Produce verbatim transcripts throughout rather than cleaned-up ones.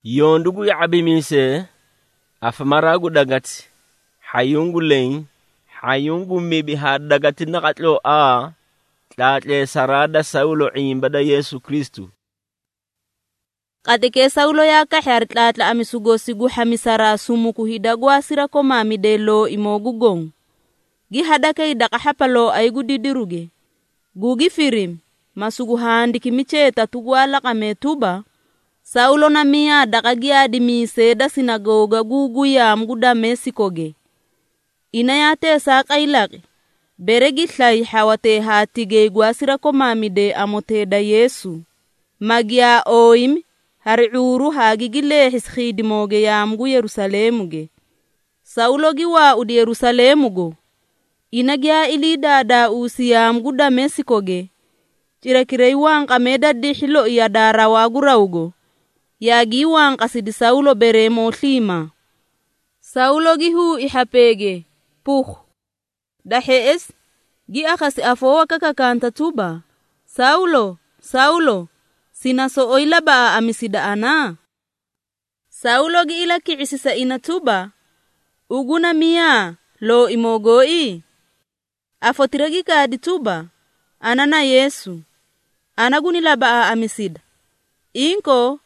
Yondugu yabimise afamaragu dagati hayungu len hayungu mibi hadagati nakatlo a tlatle sarada Saulo imbada Yesu Kristu. Kadike Saulo yaka hertlatla amisugo hamisara sumuku hidagwa sira koma midelo imogugong. Gi hadaka idaka hapalo aigu didiruge. Gugi firim masugu handi kimiche tatugwala kame tuba. Saulo na mia dakagia di miseda sinagoga gugu ya mguda mesikoge. Inayate saka ilaki. Beregi hlai hawate hatige gwasira komamide amote da Yesu. Magia oim hariuru hagigile hiskhidimoge ya mgu Yerusalemuge. Saulo giwa udi Yerusalemugo. Inagia ilida da usi ya mguda mesikoge. Chirakireiwang kameda dihilo ya dara waguraugo. Yagi wang kasidi Saulo bere motlima. Saulo gihu ihapege. Puh. Dahees. Gi akasi afowa kakakanta tuba. Saulo. Saulo. Sinaso oila ba amisida ana. Saulo gi ila kiisisa ina tuba. Uguna mia. Lo imogoi. Afotiragi ka di tuba. Anana Yesu. Anagunila ba amisida. Inko.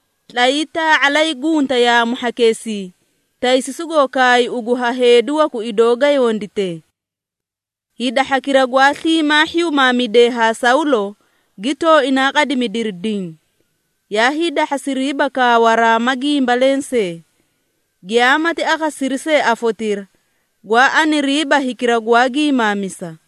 Laita alai gunta ya muhakesi. Taisisugo kai uguha hedua ku idoga yondite. Hida hakira gwati mahiu mamide ha Saulo. Gito inakadi midirding. Ya hida hasiriba ka wara magi imbalense. Giamati akasirise afotir. Gwa aniriba hikira gwagi mamisa.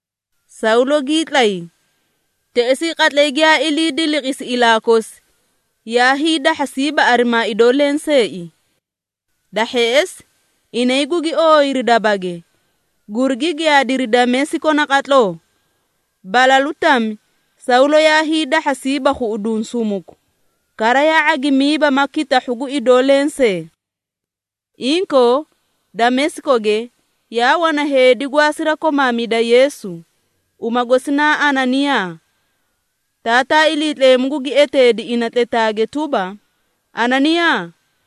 Saulo gitlai. Teesi katlegia ili dilikis ilakos. Ya hida hasiba arima idolensei. Dahees, inaigugi o iridabage. Gurgigi ya dirida mesiko nakatlo. Balalutam, Saulo ya hida hasiba huudun sumuku. Karaya agimiba makita hugu idolense. Inko, da mesikoge, ya wana hedi gwasira komamida Yesu. Umagosina Anania. Tata ilitle mgugi etedi inatletage tuba. Anania.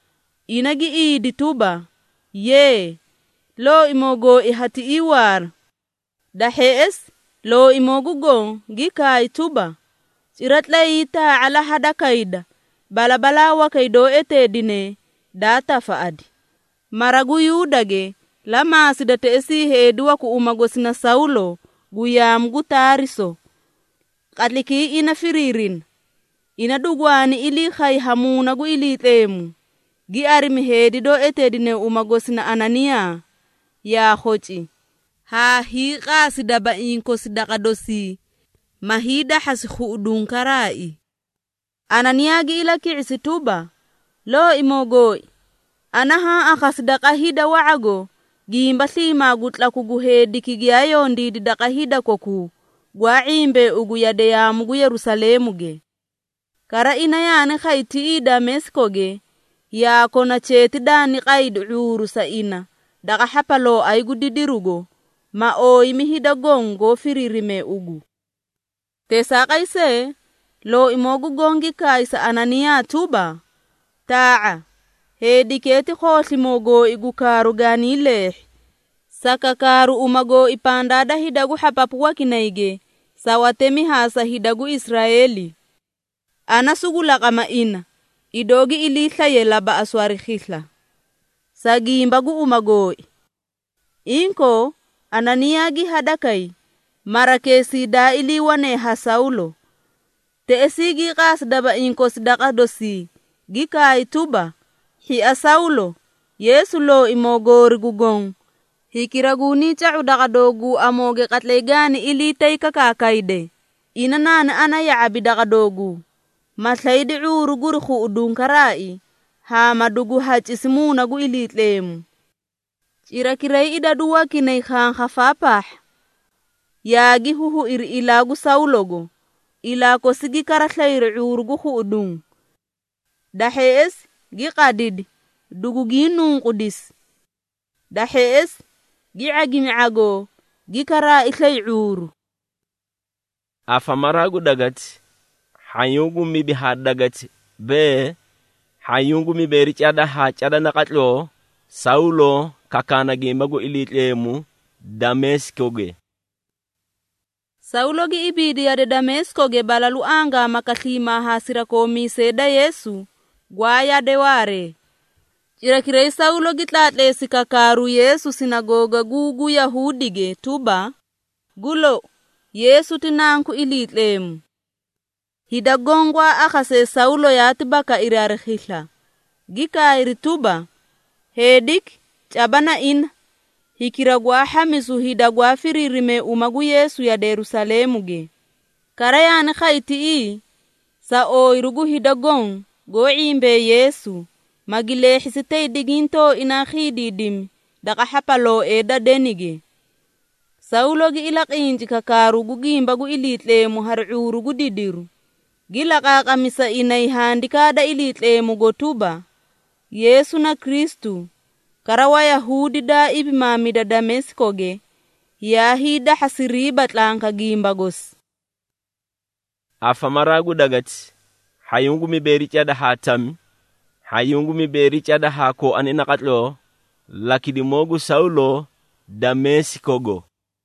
Inagi idi tuba. Ye. Lo imogo ihati iwar. Dahees. Lo imogugo gikai tuba. Siratla ita ala hadakaida. Balabalawa kaido etedine. Data faadi. Maragu yudage. Lama sidate esi hedua ku umagosina Saulo. Guyam gutariso. Katliki ina firirin. Ina dugwani ili khai hamuna gu ili temu. Gi arimi hedi do etedine umagosina Anania. Ya hochi. Ha hi qasi daba inko sidaka dosi. Mahida hasi huudun karai. Anania gi ila kiisi tuba. Lo imogoi. Anaha akasidaka hida waago. Giimbasi magutla kuguhedi kigiayo ndidi daka hida koku. Gwa imbe ugu yade ya mugu Yerusalemuge. Kara ina yani khaiti ida mesikoge. Ya kona cheti dani qaid uuru sa ina. Daka hapalo aigu didirugo. Ma o imihida gongo firirime ugu. Tesa kaise. Lo imogu gongi kaisa Anania tuba. Taa. Hedi keti khosi mogo igu karu gani leh. Saka karu umago ipandada hidagu hapapu wakinaige. Sawatemi hasa hidagu Israeli. Anasugula kama ina. Idogi ilitla yelaba aswari khitla. Sagi imbagu umagoi. Inko, Ananiagi hadakai. Marakesi da iliwane ha Saulo. Teesigi kas daba inko sidaka dosi. Gika ituba. Hi a Saulo. Yesu lo imogori gugong. Hikiraguni cha udakadogu amoge katlegani ilitay kakakaide. Inanana ana ya abidakadogu. Matlaidi uru guri huudun karai. Ha madugu hachismuna gu ilitlemu. Chirakirai idaduwa kinay khaan khafapah. Yagi huhu iri ilagu Saulogo. Ilako sigi karatlairi uru gu huudun. Dahees giqadid. Dugu ginung kudis. Dahees gi'agi mi'ago, gikara itlay uru. Afamaragu dagati, hayugu mibi hadagati, be, hayungu mi beri cada ha cada nakatlo Saulo kakana gimbagu ilitlemu Damesko ge. Saulo gi ibidi yade Damesko ge balalu anga makahlima hasira ko miseda Yesu gwaya de ware. Ira kirei Saulo gitlatle sikakaru Yesu sinagoga gugu Yahudi ge tuba gulo Yesu tinanku ilitlemu. Hidagongwa akase Saulo yatibaka irarkhila. Gika irituba hedik cabana in hikiragwa hamisu hidagwa firirime umagu Yesu ya Yerusalemu ge. Karayani khaiti i sa o irugu hidagong go imbe Yesu magile hisitei diginto inahididim daka hapalo eda denige. Saulo gi ilaq inji kakaru gugimba gu ilitlemu har'uru gu didiru. Gilaka kamisa inay handikada ilitlemu go tuba Yesu na Kristu. Karawa Yahudi da ibimami da Damesko ge yahida hasiribat lang kagimbagos. Afamaragu dagati hayungu mi beri cada hatam hayungu mi beri cada hako anina katlo lakidimogu Saulo Damesko go.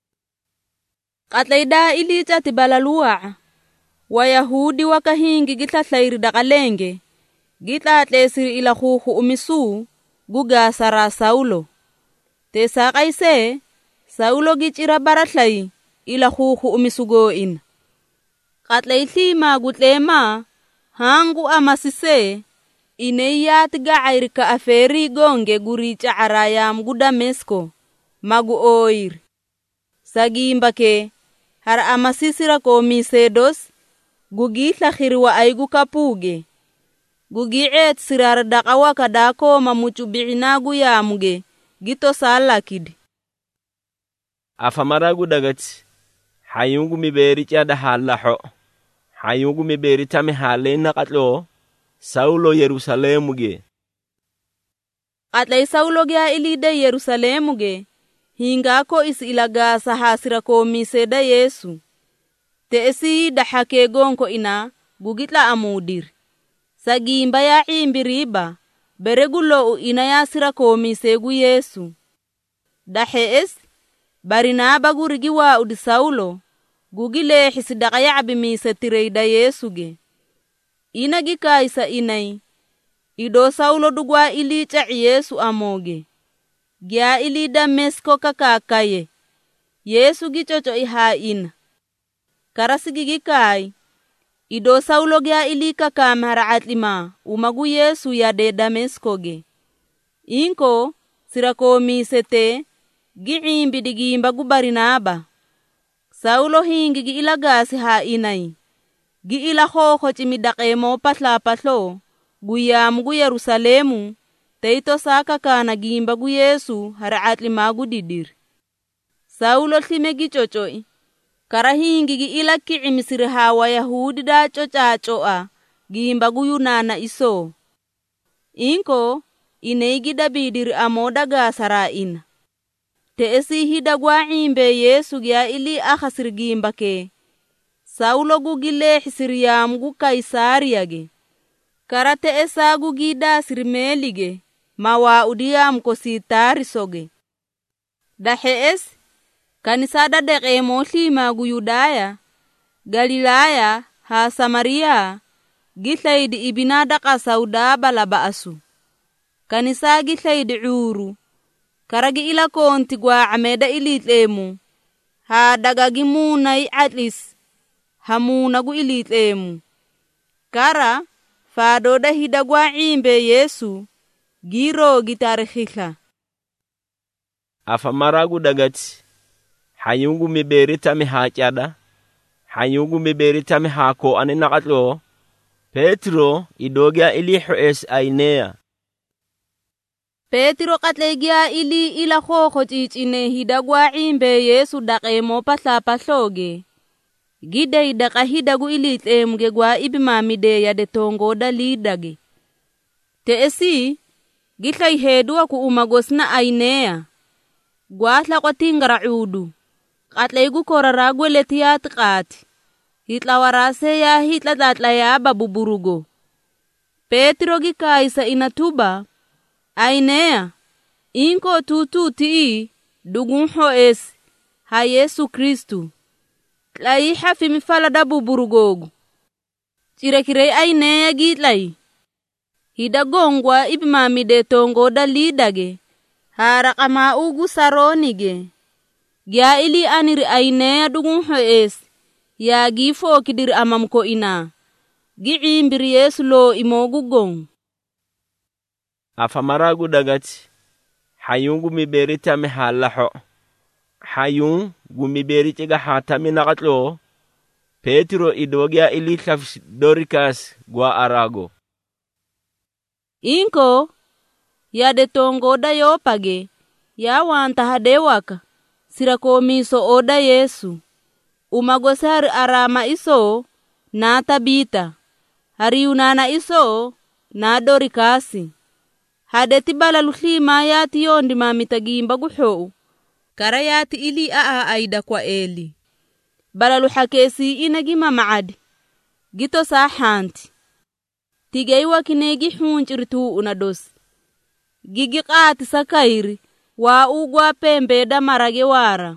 Katlayda ilicha tibalaluwa wa Yahudi wakahingi gitlatlayri dakalenge gitlatlesiri ila khuhu umisu guga sara Saulo. Te saqayse Saulo gichira baratlay ila khuhu umisugoin. Katlaythima gutlema hangu amasise ineyat gairka aferi gonge guricha arayam gu Damesko magu oir. Sagimba ke har amasisira ko misedos gugi tlakhirwa aygu kapuge. Gugi et sirar dakawa kadako mamuchu biinagu yamuge gito salakid. Afamaragu dagati hayungu mi beri cada halaho hayungu mi beri tami halena katlo Saulo Yerusalemu ge. Katlay Saulo gya ilide Yerusalemu ge hinga ko is ilaga sa hasira ko miseda Yesu. Te esi dahake gonko ina gugitla amudir. Sagimba ya imbiriba beregulo ina ya sira ko misegu Yesu. Dahe es barinaba gurigiwa udi Saulo gugile hisidaka ya abimisa tireida Yesu ge. Ina gika isa inay ido Saulo dugwa ilicha Yesu amoge. Gya ili Damesko kakakaye. Yesu gichocho iha ina. Karasigi gikai ido Saulo gya ili kakamara atlima umagu Yesu ya de Damesko ge. Inko sirako misete giimbi digimba gu Barinaba. Saulo hingi gi ilagasi ha inay. Gi ila khokho chimidakemo patla patlo guyam gu Yerusalemu teito saka kana gimba gu Yesu hara atlima gu didir. Saulo tlime gichochoi karahingi gi ila kiimisiri hawa Yahudi da chocha choa gimba gu Yunana iso. Inko ineigi dabidir amoda gasara ina. Te esi hidagwa imbe Yesu gya ili akhasir gimba ke. Saulo gugile hisiriyam gu Kaisaria ge. Karate esa gugida sirmeli ge mawa udiyam ko sitari soge. Dahe es kanisada deke mohlima gu Yudaya, Galilaya ha Samaria gitlaydi ibinada ka sauda balaba asu. Kanisa gitlaydi uru karagi ila konti gwa ameda ilitlemu ha dagagi munay atlis hamuna gu ilitlemu. Kara fadoda hidagwa imbe Yesu giro gitarikhila. Afamaragu dagati hayungu mi beri tami hachada hayungu mi beri tami hako anina katlo Petro idogya ili hues ainea. Petro katlegya ili ila khokho chichine hidagwa imbe Yesu daqemo patla patloge. Gida idaka hidagu ilitlemu ge gwa ibimamide ya de tongo da lidage. Te esi gitlay hedwa ku umagos na ainea. Gwatla kwa tingara udu. Katlaygu koraragwe letiyat kati. Hitla warase ya hitla tatla ya babuburugo. Petro gi kaisa inatuba ainea inko tutu ti dugun ho es ha Yesu Kristu lai hafi mifala dabu burugogu cirekire ainea gitlai hidagongwa ibimami de tongo dalidage harakama ugu saronige gya ili anir ainea dugun ho es ya gifo kidir amamko ina gi'imbir Yesu lo imogu gong afamaragu dagati hayungu miberi tami halaho hayung gumiberi tiga hatami nakatlo Petro idogya ili tlaf Dorikas gwa arago inko ya de tongo da yopage ya wanta hadewaka sirako miso oda Yesu umagosar arama iso na Tabita hariunana iso na Dorikasi hadeti balaluhi mayati yondi mamitagimba guho karayati ili aa aida kwa Eli balalu hakesi inagima maadi gito sahanti tigaiwa kinegi hunchiritu unados gigi qati sakairi wa ugwa pembe da marage wara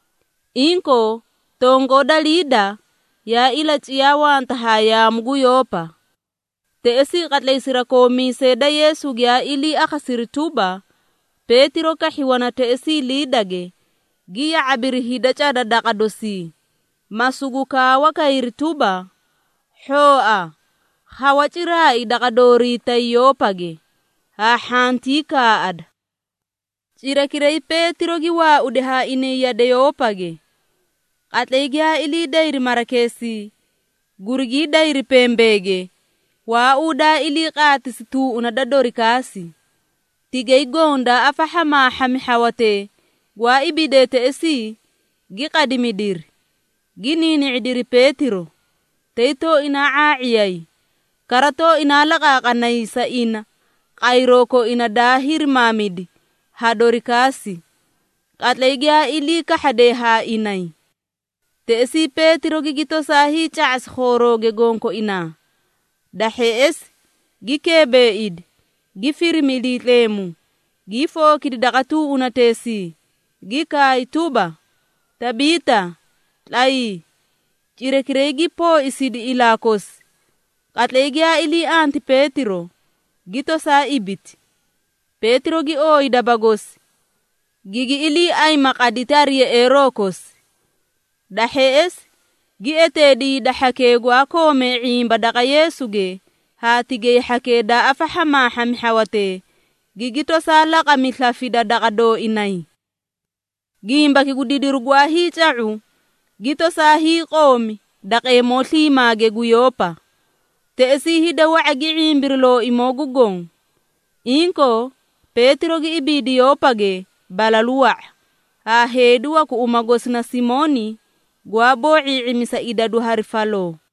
inko tongo dalida ya ila chiyawa antahaya muguyopa te esi qatlay sirako mise da Yesu gya ili akhasirituba Petro kahiwana te esi lidage giya abirihi da chada daqadosi masuguka wakairituba hoa hawachira idaqadori tayopage ha hantika ad cirekirei Petro giwa udeha ine ya deyopage qatlay gya ili dairi marakesi gurgi dairi pembege wa uda ili qatis tu unada Dorikasi tigay gonda afahama hamihawate wa ibidete esi gi qadimidir ginini idiri Petro teito ina aaciyay karato ina laqaqanay sa ina qayroko ina dahir mamidi ha Dorikasi qatlay gya ili kahadeha inay te esi Petro gigito sahi chas khoroge gonko ina dahes gikebe id gifirmili lemu gifo kididaqatu unatesi gikai tuba Tabita lai cirekiregi po isidi ilakos qatleygia ili anti Petro gito sa ibit Petro gi o idabagos gigi ili ay makaditarie erokos dahes gi etedi dahake gwa ko me imba daga Yesuge hatige hakeda afahama hamhawate gigito sala kamithafida daga do inay gimba kigudidiru gwa hichau gito sahi qomi daqe mothi mage guyopa te esi hida wa'agi imbirlo imogu gong inko Petro gi ibidi yopage balaluwa ha heduwa ku umagos na Simoni gwa bo'i imisa idadu harifalo